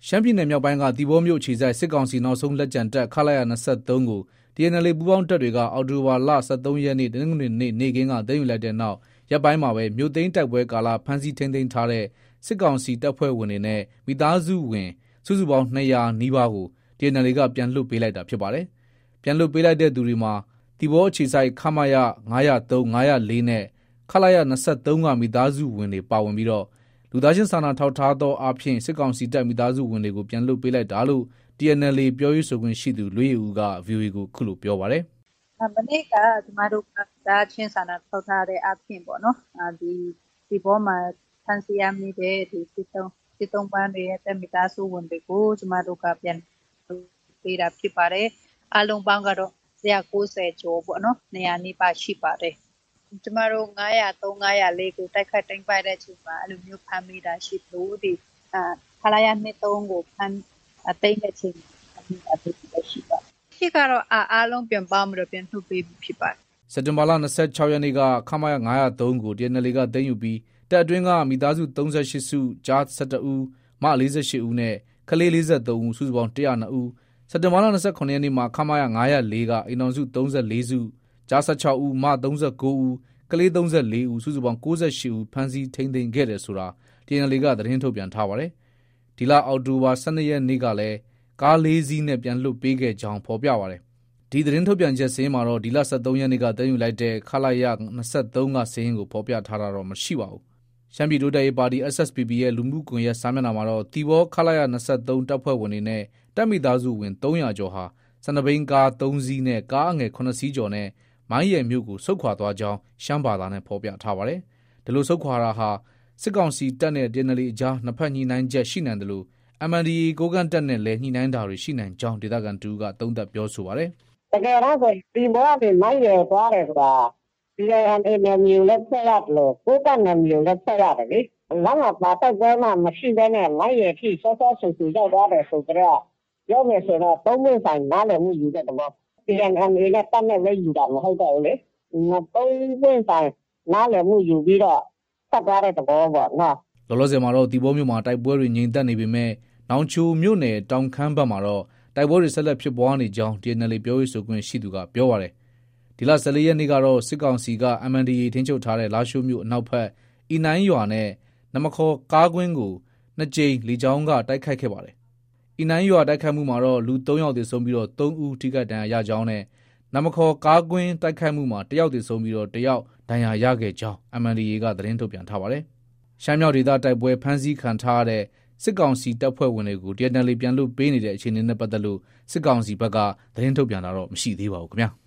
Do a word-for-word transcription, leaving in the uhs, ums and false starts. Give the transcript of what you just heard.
ရှမ်းပြည်နယ်မြောက်ပိုင်းကသီပေါမြို့အခြေစိုက်စစ်ကောင်စီနောက်ဆုံးလက်ကျန်တပ်ခလာရ၂၃ကို တီအန်အယ်အေ ပူးပေါင်းတပ်တွေကအောက်တိုဘာလ၁၃ရက်နေ့တနင်္ဂနွေနေ့နေ့ခင်းကသိမ်းယူလိုက်တဲ့နောက်ရက်ပိုင်းမှာပဲမြို့သိမ်းတိုက်ပွဲကာလဖမ်းဆီးထိန်းသိမ်းထားတဲ့စစ်ကောင်စီတပ်ဖွဲ့ဝင်တွေနဲ့မိသားစုဝင်စုစုပေါင်း၂၀၀နီးပါးကို တီအန်အယ်အေကပြန်လွှတ်ပေးလိုက်တာဖြစ်ပါတယ်။ပြန်လွှတ်ပေးလိုက်တဲ့သူတွေမှာသီပေါအခြေစိုက်ခမရ၅၀၃-၅၀၄နဲ့ခလာရ၂၃ကမိသားစုဝင်တွေပါဝင်ပြီးတော့လူသားချင်းစာနာထောက်ထားသောအားဖြင့်စစ်ကောင်စီတပ်မိသားစုဝင်တွေကိုပြန်လွှတ်ပေးလိုက်တာလို့ တီအန်အယ်အေပြောရေးဆိုခွင့်ရှိသူလွေးရည်ဦးက ဗွီအိုအေကိုခုလိုပြောပါတယ်။မနေ့ကကျမတို့ကသားချင်းစာနာထောက်ထားတဲ့အဖြစ်ပေါ့နော်။ဒီဒီပေါ်မှာဖန်စီရမိတဲ့ဒီစစ်တုံးစစ်တုံးပန်းတွေရဲ့တပ်မိသားစုဝင်တွေကိုကျမတို့ကပြန်ပေးတာဖြစ်ပါတယ်။အလုံးပေါင်းကတော့၁၉၀ကျော်ပေါ့နော်။နေရာနီးပါးရှိပါတယ်။ကျမတို့၅၀၃-၅၀၄ကိုတိုက်ခတ်သိမ်းပိုက်တဲ့အချိန်မှာအဲ့လိုမျိုးဖမ်းမိတာရှိလို့ဒီအာခလာရ၂၃ကိုဖမ်းသိမ်းတဲ့အချိန်အဖြစ်အဖြစ်ရှိပါဖြစ်ကတော့အားလုံးပြန်ပေါင်းပြီးတော့ပြန်ထုတ်ပေးဖြစ်ပါတယ်စက်တင်ဘာလ၂၆ရက်နေ့ကခမရ၅၀၃ကို တီအန်အယ်အေကသိမ်းယူပြီးတပ်အတွင်းကမိသားစု၃၈စုကြား၁၁ဦးမ၄၈ဦးနဲ့ကလေး၄၃ဦးစုစုပေါင်း၁၀၂ဦးစက်တင်ဘာလ၂၇ရက်နေ့မှာခမရ၅၀၄ကအိမ်တော်စု၃၄စုကြား၁၆ဦးမ၃၉ဦးကလေး၃၄ဦးစုစုပေါင်း၉၈ဦးဖမ်းဆီးထိန်းသိမ်းခဲ့တယ်ဆိုတာ တီအန်အယ်အေကသတင်းထုတ်ပြန်ထားပါတယ်။ဒီလအောက်တိုဘာ၁၂ရက်နေ့ကလည်းကားလေးစီးနဲ့ပြန်လွှတ်ပေးခဲ့ကြောင်းဖော်ပြပါတယ်။ဒီသတင်းထုတ်ပြန်ချက်စင်းမှာတော့ဒီလ၁၃ရက်နေ့ကသိမ်းယူလိုက်တဲ့ခလာရ၂၃ကစင်းကိုဖော်ပြထားတာတော့မရှိပါဘူး။ရှမ်းပြည်တိုးတက်ရေးပါတီ အက်စ်အက်စ်ပီပီ ရဲ့လူမှုကွန်ရက်စာမျက်နှာမှာတော့တီဘောခလာရ၂၃တပ်ဖွဲ့ဝင်တွေနဲ့တပ်မိသားစုဝင်၃၀၀ကျော်ဟာစန္ဒဘိန်းကား၃စီးနဲ့ကားအငယ်၇စီးကျော်နဲ့မိုင်းရယ်မြို့ကိုဆုတ်ခွာသွားကြောင်းရှမ်းဘာသာနဲ့ဖော်ပြထားပါတယ်။ဒီလိုဆုတ်ခွာတာဟာစစ်ကောင်စီတပ်နဲ့ တီအန်အယ်အေအကြားနှစ်ဖက်ညှိနှိုင်းချက်ရှိနိုင်တယ်လို့ အမ်အန်ဒီအေကိုးကန့်တပ်နဲ့လည်းညှိနှိုင်းတာတွေရှိနိုင်ကြောင်းဒေသခံတူကသုံးသပ်ပြောဆိုပါတယ်။တကယ်တော့ဆိုဒီဘောကနေမိုင်းရယ်သွားတယ်ဆိုတာဒီအမ်အန်အေမျိုးလက်ဆက်ရတယ်လို့ကိုးကန့်နဲ့မျိုးလက်ဆက်ရတယ်လေ။လမ်းမှာပါတိုက်ပွဲမှမရှိဘဲနဲ့မိုင်းရယ်ဖြစ်စောစောဆူဆူရောက်သွားတယ်ဆိုတော့ပြောမယ်ဆိုတော့သုံးမိဆိုင်နားလည်မှုယူတဲ့တဘောတီအန်အယ်အေနဲ့တပ်နဲ့လည်းယူတာမဟုတ်တော့ဘူးလေ။ငါသုံးမိဆိုင်နားလည်မှုယူပြီးတော့ဆက်သွားတဲ့တဘောပေါ့နော်။လောလောဆယ်မှာတော့ဒီဘောမျိုးမှာတိုက်ပွဲတွေငြိမ်သက်နေပေမဲ့နောင်ချိုမြို့နယ်တောင်ခမ်းဘက်မှာတော့တိုက်ပွဲတွေဆက်လက်ဖြစ်ပွားနေကြောင်း တီအန်အယ်အေပြောရေးဆိုခွင့်ရှိသူကပြောပါတယ်။ဒီလ၁၄ရက်နေ့ကတော့စစ်ကောင်စီကအမ်အန်ဒီအေထိန်းချုပ်ထားတဲ့လားရှိုးမြို့အနောက်ဘက်အီနိုင်းရွာနဲ့နမခေါ်ကားကွင်းကိုနှစ်ကြိမ်လေကြောင်းကတိုက်ခိုက်ခဲ့ပါတယ်။အီနိုင်းရွာတိုက်ခိုက်မှုမှာတော့လူ၃ယောက်သေဆုံးပြီးတော့၃ဦးထိခိုက်ဒဏ်ရာရကြောင်းနဲ့နမခေါ်ကားကွင်းတိုက်ခိုက်မှုမှာတယောက်သေဆုံးပြီးတော့တယောက်ဒဏ်ရာရခဲ့ကြောင်းအမ်အန်ဒီအေကသတင်းထုတ်ပြန်ထားပါတယ်။ရှမ်းမြောက်ဒေသတိုက်ပွဲဖမ်းဆီးခံထားရတဲ့စစ်ကောင်စီတပ်ဖွဲ့ဝင်တွေကို တီအန်အယ်အေပြန်လွှတ်ပေးနေတဲ့အခြေအနေနဲ့ပတ်သက်လို့စစ်ကောင်စီဘက်ကသတင်းထုတ်ပြန်တာတော့မရှိသေးပါဘူးခင်ဗျာ။